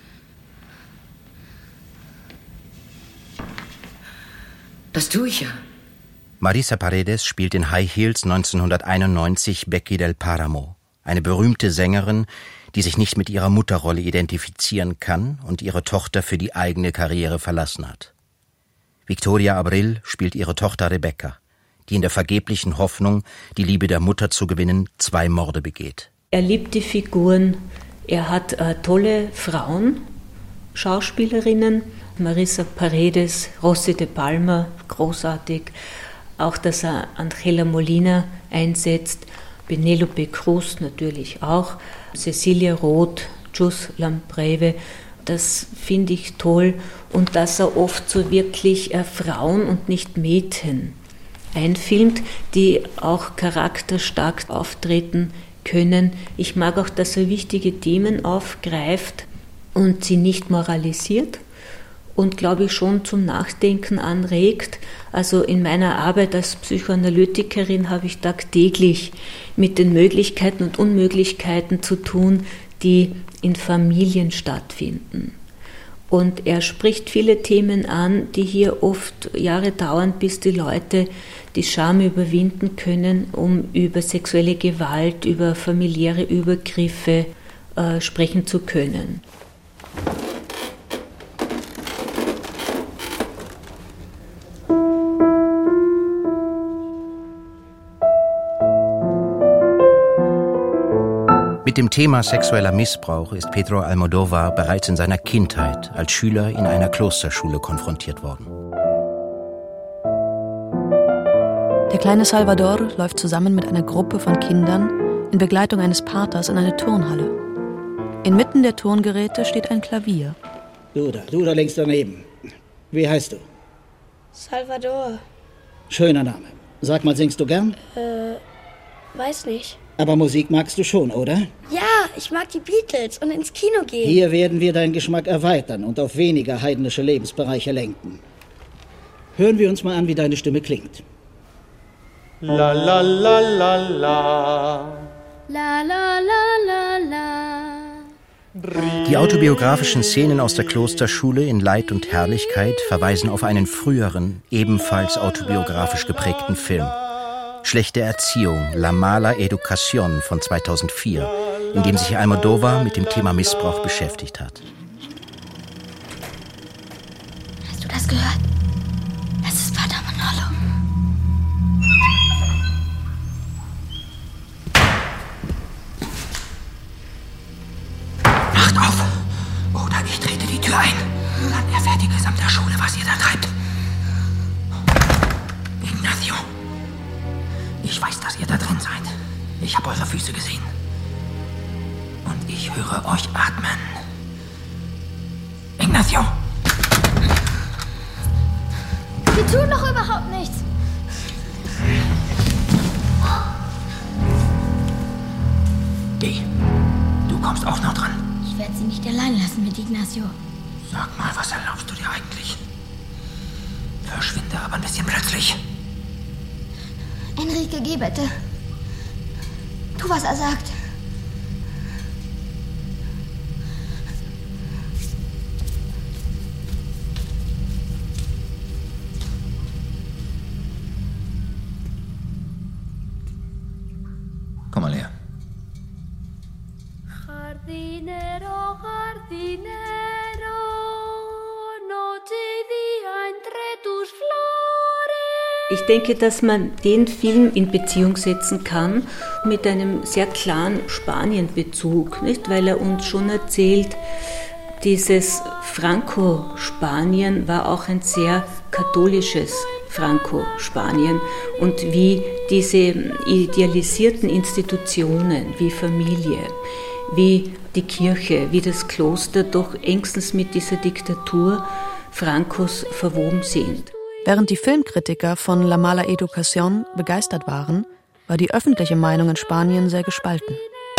Das tue ich ja. Marisa Paredes spielt in High Heels 1991 Becky del Páramo, eine berühmte Sängerin, die sich nicht mit ihrer Mutterrolle identifizieren kann und ihre Tochter für die eigene Karriere verlassen hat. Victoria Abril spielt ihre Tochter Rebecca, die in der vergeblichen Hoffnung, die Liebe der Mutter zu gewinnen, 2 Morde begeht. Er liebt die Figuren, er hat tolle Frauen, Schauspielerinnen, Marisa Paredes, Rossi de Palma, großartig, auch dass er Angela Molina einsetzt, Penélope Cruz natürlich auch, Cecilia Roth, Jus Lampreve, das finde ich toll und dass er oft so wirklich Frauen und nicht Mädchen einfilmt, die auch charakterstark auftreten können. Ich mag auch, dass er wichtige Themen aufgreift und sie nicht moralisiert und, glaube ich, schon zum Nachdenken anregt. Also in meiner Arbeit als Psychoanalytikerin habe ich tagtäglich mit den Möglichkeiten und Unmöglichkeiten zu tun, die in Familien stattfinden. Und er spricht viele Themen an, die hier oft Jahre dauern, bis die Leute die Scham überwinden können, um über sexuelle Gewalt, über familiäre Übergriffe sprechen zu können. Mit dem Thema sexueller Missbrauch ist Pedro Almodóvar bereits in seiner Kindheit als Schüler in einer Klosterschule konfrontiert worden. Der kleine Salvador läuft zusammen mit einer Gruppe von Kindern in Begleitung eines Paters in eine Turnhalle. Inmitten der Turngeräte steht ein Klavier. Du da links daneben. Wie heißt du? Salvador. Schöner Name. Sag mal, singst du gern? Weiß nicht. Aber Musik magst du schon, oder? Ja, ich mag die Beatles und ins Kino gehen. Hier werden wir deinen Geschmack erweitern und auf weniger heidnische Lebensbereiche lenken. Hören wir uns mal an, wie deine Stimme klingt. La la la la la. La la la la la. Die autobiografischen Szenen aus der Klosterschule in Leid und Herrlichkeit verweisen auf einen früheren, ebenfalls autobiografisch geprägten Film. Schlechte Erziehung, La Mala Educación von 2004, in dem sich Almodóvar mit dem Thema Missbrauch beschäftigt hat. Hast du das gehört? Das ist Pater Manolo. Macht auf! Oder ich trete die Tür ein. Dann erfährt die gesamte Schule, was ihr da treibt. Ignacio. Ich weiß, dass ihr da drin seid. Ich habe eure Füße gesehen. Und ich höre euch atmen. Ignacio! Wir tun doch überhaupt nichts. Geh. Du kommst auch noch dran. Ich werde sie nicht allein lassen mit Ignacio. Sag mal, was erlaubst du dir eigentlich? Verschwinde aber ein bisschen plötzlich. Enrique, geh bitte. Tu, was er sagt. Komm mal her. Jardinero, jardinero, noche y día entre tus flores. Ich denke, dass man den Film in Beziehung setzen kann mit einem sehr klaren Spanien-Bezug, nicht? Weil er uns schon erzählt, dieses Franco-Spanien war auch ein sehr katholisches Franco-Spanien und wie diese idealisierten Institutionen wie Familie, wie die Kirche, wie das Kloster doch engstens mit dieser Diktatur Francos verwoben sind. Während die Filmkritiker von La Mala Educación begeistert waren, war die öffentliche Meinung in Spanien sehr gespalten.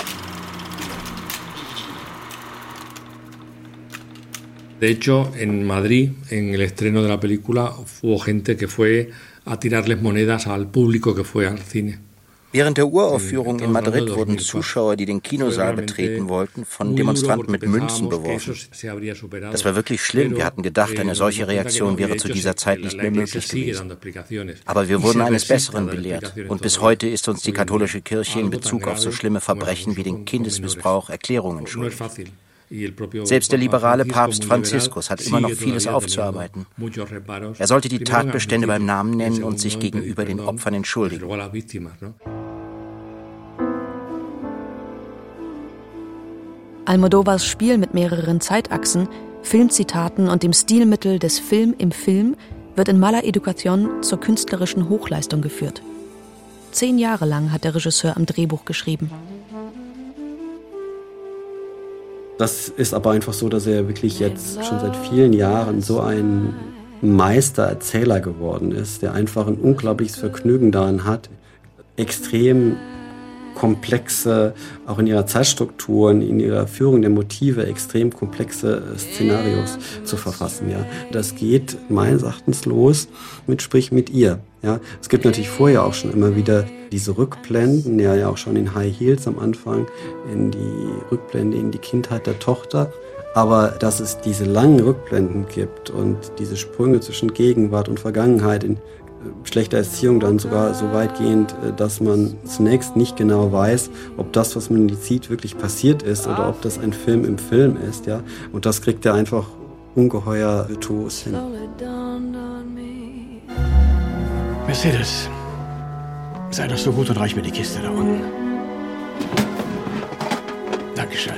De hecho, en Madrid, en el estreno de la película, hubo gente que fue a tirarles monedas al público que fue al cine. Während der Uraufführung in Madrid wurden Zuschauer, die den Kinosaal betreten wollten, von Demonstranten mit Münzen beworfen. Das war wirklich schlimm. Wir hatten gedacht, eine solche Reaktion wäre zu dieser Zeit nicht mehr möglich gewesen. Aber wir wurden eines Besseren belehrt. Und bis heute ist uns die katholische Kirche in Bezug auf so schlimme Verbrechen wie den Kindesmissbrauch Erklärungen schuldig. Selbst der liberale Papst Franziskus hat immer noch vieles aufzuarbeiten. Er sollte die Tatbestände beim Namen nennen und sich gegenüber den Opfern entschuldigen. Almodóvars Spiel mit mehreren Zeitachsen, Filmzitaten und dem Stilmittel des Film im Film wird in Mala Educación zur künstlerischen Hochleistung geführt. 10 Jahre lang hat der Regisseur am Drehbuch geschrieben. Das ist aber einfach so, dass er wirklich jetzt schon seit vielen Jahren so ein Meistererzähler geworden ist, der einfach ein unglaubliches Vergnügen daran hat, extrem komplexe, auch in ihrer Zeitstrukturen, in ihrer Führung der Motive, extrem komplexe Szenarios zu verfassen. Ja. Das geht meines Erachtens los mit Sprich mit ihr. Ja. Es gibt natürlich vorher auch schon immer wieder diese Rückblenden, ja auch schon in High Heels am Anfang, in die Rückblende in die Kindheit der Tochter. Aber dass es diese langen Rückblenden gibt und diese Sprünge zwischen Gegenwart und Vergangenheit in schlechter Erziehung dann sogar so weitgehend, dass man zunächst nicht genau weiß, ob das, was man sieht, wirklich passiert ist oder ob das ein Film im Film ist. Ja? Und das kriegt er einfach ungeheuer virtuos hin. Mercedes, sei doch so gut und reich mir die Kiste da unten. Dankeschön.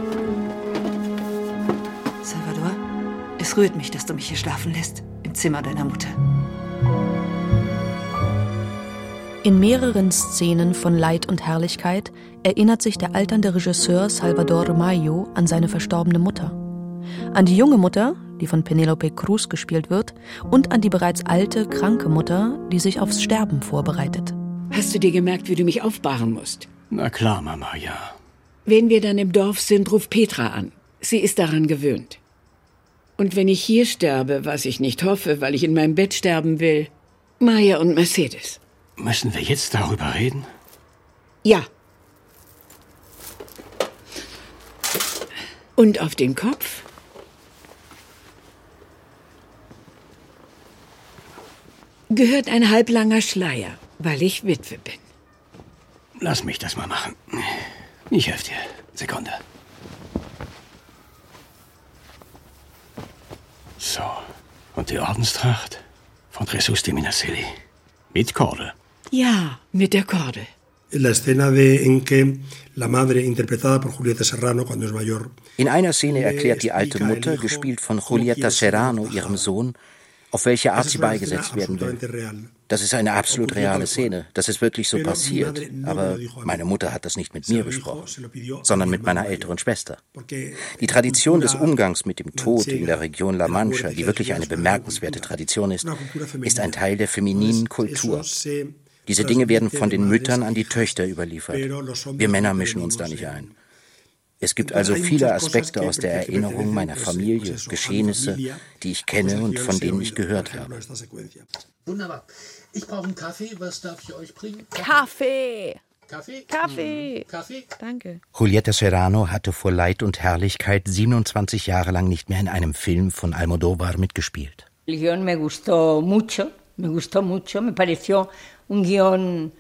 Salvador, es rührt mich, dass du mich hier schlafen lässt, im Zimmer deiner Mutter. In mehreren Szenen von Leid und Herrlichkeit erinnert sich der alternde Regisseur Salvador Mayo an seine verstorbene Mutter. An die junge Mutter, die von Penélope Cruz gespielt wird, und an die bereits alte, kranke Mutter, die sich aufs Sterben vorbereitet. Hast du dir gemerkt, wie du mich aufbahren musst? Na klar, Mama, ja. Wenn wir dann im Dorf sind, ruf Petra an. Sie ist daran gewöhnt. Und wenn ich hier sterbe, was ich nicht hoffe, weil ich in meinem Bett sterben will, Maya und Mercedes. Müssen wir jetzt darüber reden? Ja. Und auf den Kopf? Gehört ein halblanger Schleier, weil ich Witwe bin. Lass mich das mal machen. Ich helfe dir. Sekunde. So. Und die Ordenstracht von Jesús de Minasili. Mit Kordel. Ja, mit der Kordel. La escena en que la madre, interpretada por Julieta Serrano, cuando es mayor. In einer Szene erklärt die alte Mutter, gespielt von Julieta Serrano, ihrem Sohn, auf welche Art sie beigesetzt werden will. Das ist eine absolut reale Szene. Das ist wirklich so passiert. Aber meine Mutter hat das nicht mit mir besprochen, sondern mit meiner älteren Schwester. Die Tradition des Umgangs mit dem Tod in der Region La Mancha, die wirklich eine bemerkenswerte Tradition ist ein Teil der femininen Kultur. Diese Dinge werden von den Müttern an die Töchter überliefert. Wir Männer mischen uns da nicht ein. Es gibt also viele Aspekte aus der Erinnerung meiner Familie, Geschehnisse, die ich kenne und von denen ich gehört habe. Wunderbar. Ich brauche einen Kaffee. Was darf ich euch bringen? Kaffee! Kaffee? Kaffee! Kaffee? Danke. Julieta Serrano hatte vor Leid und Herrlichkeit 27 Jahre lang nicht mehr in einem Film von Almodóvar mitgespielt. El guión me gustó mucho, me pareció un guión.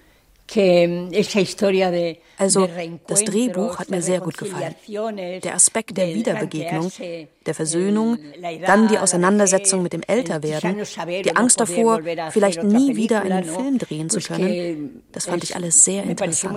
Also, das Drehbuch hat mir sehr gut gefallen. Der Aspekt der Wiederbegegnung, der Versöhnung, dann die Auseinandersetzung mit dem Älterwerden, die Angst davor, vielleicht nie wieder einen Film drehen zu können, das fand ich alles sehr interessant.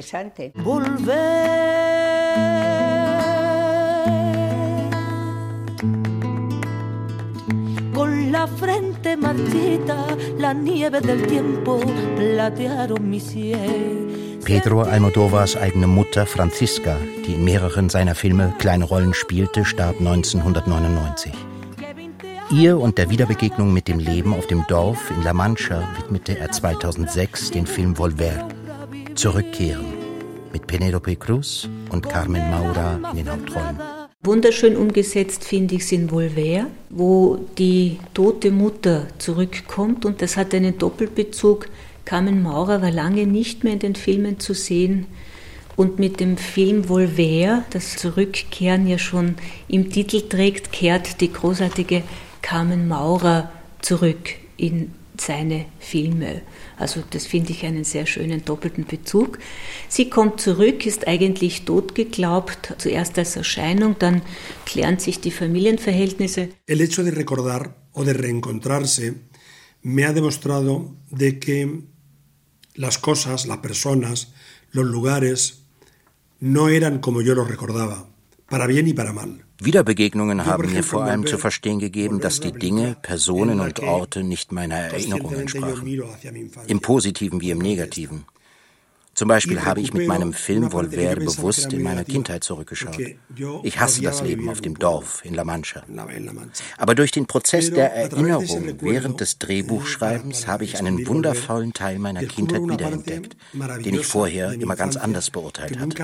Con la frente marchita, la nieve del tiempo platearon mi ciel. Pedro Almodóvars eigene Mutter Franziska, die in mehreren seiner Filme kleine Rollen spielte, starb 1999. Ihr und der Wiederbegegnung mit dem Leben auf dem Dorf in La Mancha widmete er 2006 den Film Volver, Zurückkehren, mit Penélope Cruz und Carmen Maura in den Hauptrollen. Wunderschön umgesetzt finde ich es in Volver, wo die tote Mutter zurückkommt und das hat einen Doppelbezug. Carmen Maura war lange nicht mehr in den Filmen zu sehen und mit dem Film Volver, das Zurückkehren ja schon im Titel trägt, kehrt die großartige Carmen Maura zurück in seine Filme. Also das finde ich einen sehr schönen doppelten Bezug. Sie kommt zurück, ist eigentlich tot geglaubt, zuerst als Erscheinung, dann klären sich die Familienverhältnisse. El hecho de recordar o de reencontrarse me ha demostrado de que las cosas, las personas, los lugares no eran como yo los recordaba, para bien y para mal. Wiederbegegnungen haben mir vor allem zu verstehen gegeben, dass die Dinge, Personen und Orte nicht meiner Erinnerung entsprachen. Im Positiven wie im Negativen. Zum Beispiel habe ich mit meinem Film Volver bewusst in meiner Kindheit zurückgeschaut. Ich hasse das Leben auf dem Dorf in La Mancha. Aber durch den Prozess der Erinnerung während des Drehbuchschreibens habe ich einen wundervollen Teil meiner Kindheit wiederentdeckt, den ich vorher immer ganz anders beurteilt hatte.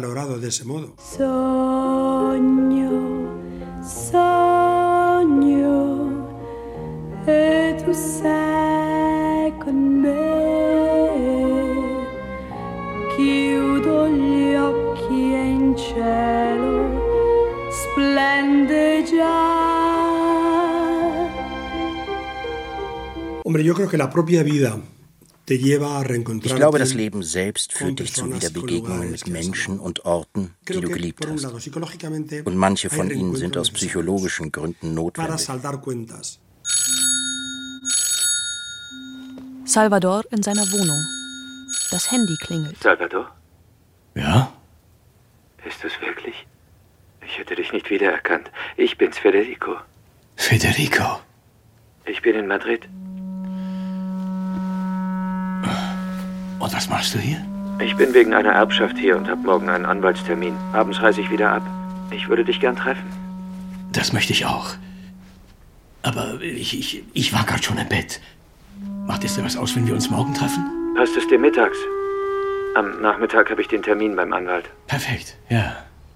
Sogno, e tu sei con me. Chiudo gli occhi e in cielo splende già. Hombre, yo creo que la propia vida te lleva a reencontrarte. Ich glaube, das Leben selbst führt dich zu Wiederbegegnungen mit Menschen und Orten, die du geliebt hast. Und manche von ihnen sind aus psychologischen Gründen notwendig. Salvador in seiner Wohnung. Das Handy klingelt. Salvador? Ja? Ist es wirklich? Ich hätte dich nicht wiedererkannt. Ich bin's, Federico. Federico? Ich bin in Madrid. Und was machst du hier? Ich bin wegen einer Erbschaft hier und habe morgen einen Anwaltstermin. Abends reise ich wieder ab. Ich würde dich gern treffen. Das möchte ich auch. Aber ich war gerade schon im Bett. Macht es dir was aus, wenn wir uns morgen treffen? Passt es dir mittags? Am Nachmittag habe ich den Termin beim Anwalt. Perfekt, ja.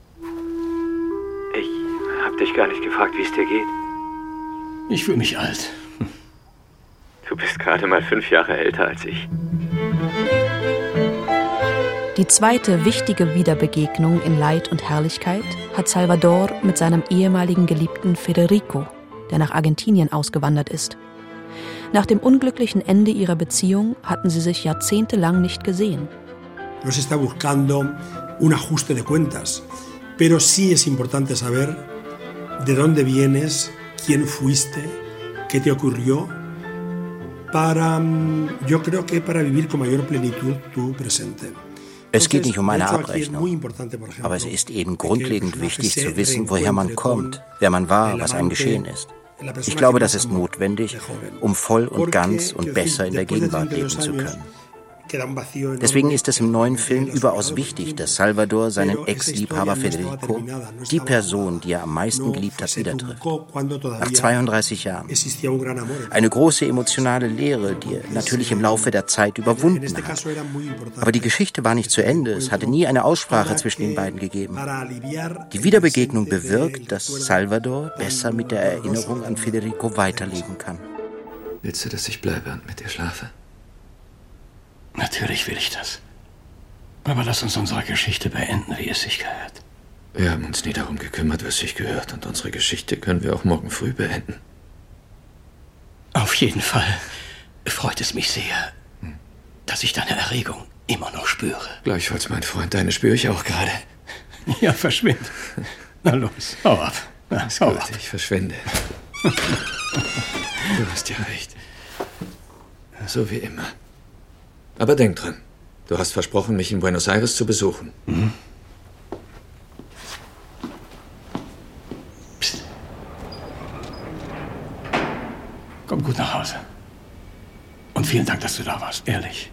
Ich habe dich gar nicht gefragt, wie es dir geht. Ich fühle mich alt. Du bist gerade mal 5 Jahre älter als ich. Die zweite wichtige Wiederbegegnung in Leid und Herrlichkeit hat Salvador mit seinem ehemaligen Geliebten Federico, der nach Argentinien ausgewandert ist. Nach dem unglücklichen Ende ihrer Beziehung hatten sie sich jahrzehntelang nicht gesehen. No se está buscando un ajuste de cuentas, pero sí es importante saber de dónde vienes, quién fuiste, qué te ocurrió, yo creo que para vivir con mayor plenitud tu presente. Es geht nicht um eine Abrechnung, aber es ist eben grundlegend wichtig zu wissen, woher man kommt, wer man war, was einem geschehen ist. Ich glaube, das ist notwendig, um voll und ganz und besser in der Gegenwart leben zu können. Deswegen ist es im neuen Film überaus wichtig, dass Salvador seinen Ex-Liebhaber Federico, die Person, die er am meisten geliebt hat, wieder trifft. Nach 32 Jahren. Eine große emotionale Leere, die er natürlich im Laufe der Zeit überwunden hat. Aber die Geschichte war nicht zu Ende. Es hatte nie eine Aussprache zwischen den beiden gegeben. Die Wiederbegegnung bewirkt, dass Salvador besser mit der Erinnerung an Federico weiterleben kann. Willst du, dass ich bleibe und mit dir schlafe? Natürlich will ich das. Aber lass uns unsere Geschichte beenden, wie es sich gehört. Wir haben uns nie darum gekümmert, was sich gehört. Und unsere Geschichte können wir auch morgen früh beenden. Auf jeden Fall freut es mich sehr, dass ich deine Erregung immer noch spüre. Gleichfalls, mein Freund, deine spüre ich auch gerade. Ja, verschwind. Na los, hau ab. Ist gut, ich verschwinde. Du hast ja recht. So wie immer. Aber denk dran, du hast versprochen, mich in Buenos Aires zu besuchen. Mhm. Psst. Komm gut nach Hause. Und vielen Dank, dass du da warst, ehrlich.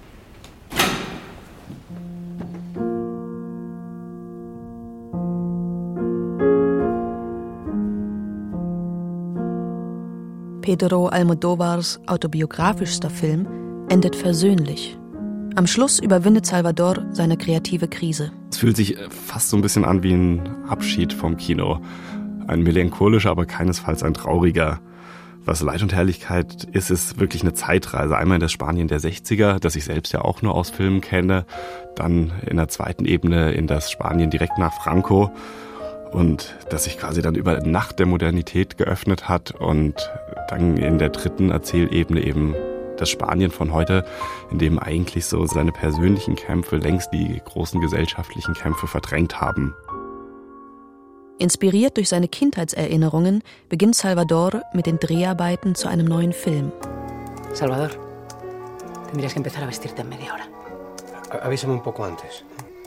Pedro Almodóvars autobiografischster Film endet versöhnlich. Am Schluss überwindet Salvador seine kreative Krise. Es fühlt sich fast so ein bisschen an wie ein Abschied vom Kino. Ein melancholischer, aber keinesfalls ein trauriger. Was Leid und Herrlichkeit ist, ist wirklich eine Zeitreise. Einmal in das Spanien der 60er, das ich selbst ja auch nur aus Filmen kenne. Dann in der zweiten Ebene in das Spanien direkt nach Franco. Und das sich quasi dann über Nacht der Modernität geöffnet hat und dann in der dritten Erzählebene eben das Spanien von heute, in dem eigentlich so seine persönlichen Kämpfe längst die großen gesellschaftlichen Kämpfe verdrängt haben. Inspiriert durch seine Kindheitserinnerungen beginnt Salvador mit den Dreharbeiten zu einem neuen Film. Salvador, tendrías que empezar a vestirte en media hora. Avísame un poco antes.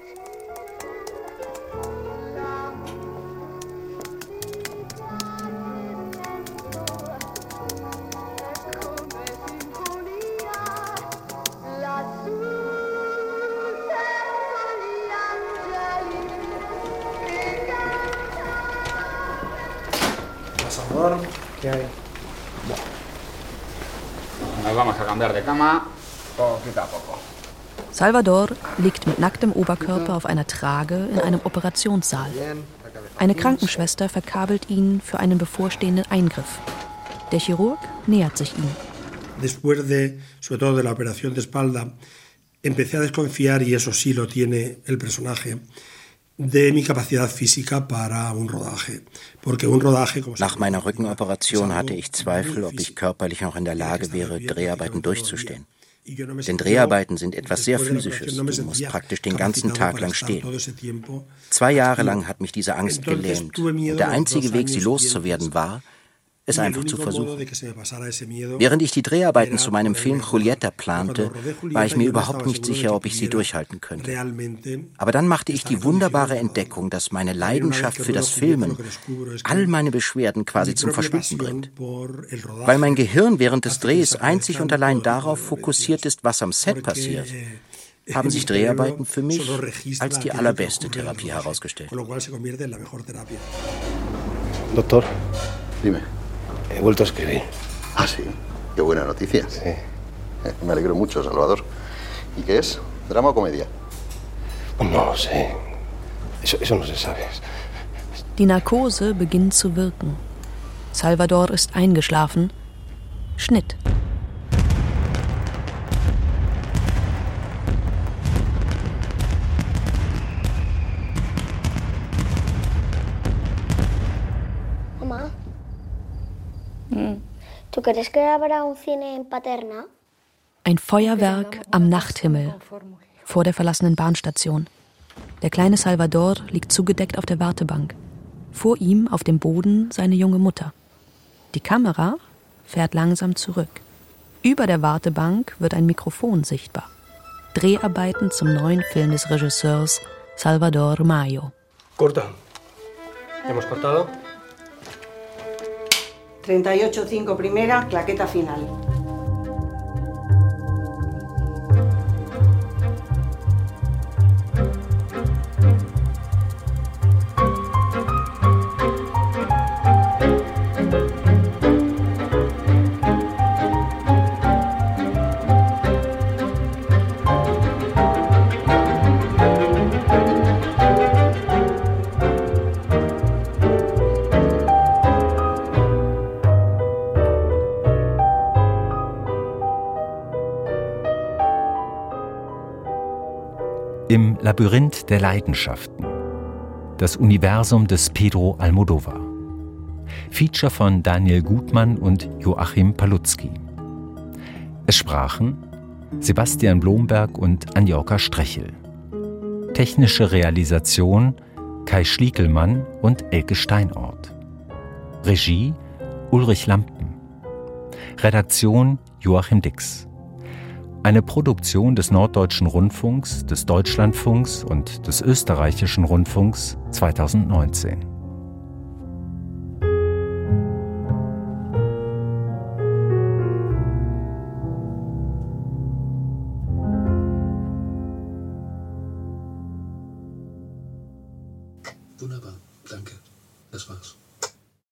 ¿Qué hay? Nos vamos a cambiar de cama poquito a poco. Salvador liegt mit nacktem Oberkörper auf einer Trage in einem Operationssaal. Eine Krankenschwester verkabelt ihn für einen bevorstehenden Eingriff. Der Chirurg nähert sich ihm. Después de, sobre todo de la operación de espalda, empecé a desconfiar, y eso sí lo tiene el personaje, de mi capacidad física para un rodaje. Porque un rodaje, Nach meiner Rückenoperation hatte ich Zweifel, ob ich körperlich noch in der Lage wäre, Dreharbeiten durchzustehen. Denn Dreharbeiten sind etwas sehr Physisches. Du musst praktisch den ganzen Tag lang stehen. 2 Jahre lang hat mich diese Angst gelähmt. Und der einzige Weg, sie loszuwerden, war, es einfach zu versuchen. Während ich die Dreharbeiten zu meinem Film Julieta plante, war ich mir überhaupt nicht sicher, ob ich sie durchhalten könnte. Aber dann machte ich die wunderbare Entdeckung, dass meine Leidenschaft für das Filmen all meine Beschwerden quasi zum Verschwinden bringt. Weil mein Gehirn während des Drehs einzig und allein darauf fokussiert ist, was am Set passiert, haben sich Dreharbeiten für mich als die allerbeste Therapie herausgestellt. Doctor. Dime. He vuelto a escribir. Ah, sí. Qué buena noticia. Sí. Me alegro mucho, Salvador. ¿Y qué es? ¿Drama o comedia? No lo sé. Eso no se sabe. Die Narkose beginnt zu wirken. Salvador ist eingeschlafen. Schnitt. ¿Tú crees que habrá un cine en Paterna? Ein Feuerwerk am Nachthimmel vor der verlassenen Bahnstation. Der kleine Salvador liegt zugedeckt auf der Wartebank. Vor ihm auf dem Boden seine junge Mutter. Die Kamera fährt langsam zurück. Über der Wartebank wird ein Mikrofon sichtbar. Dreharbeiten zum neuen Film des Regisseurs Salvador Mayo. Corta. ¿Hemos cortado? 38.5 primera, claqueta final. Im Labyrinth der Leidenschaften. Das Universum des Pedro Almodóvar. Feature von Daniel Gutmann und Joachim Palutzky. Es sprachen Sebastian Blomberg und Anjorka Strechel. Technische Realisation Kai Schliekelmann und Elke Steinort. Regie Ulrich Lampen. Redaktion Joachim Dix. Eine Produktion des Norddeutschen Rundfunks, des Deutschlandfunks und des Österreichischen Rundfunks 2019. Wunderbar, danke. Das war's.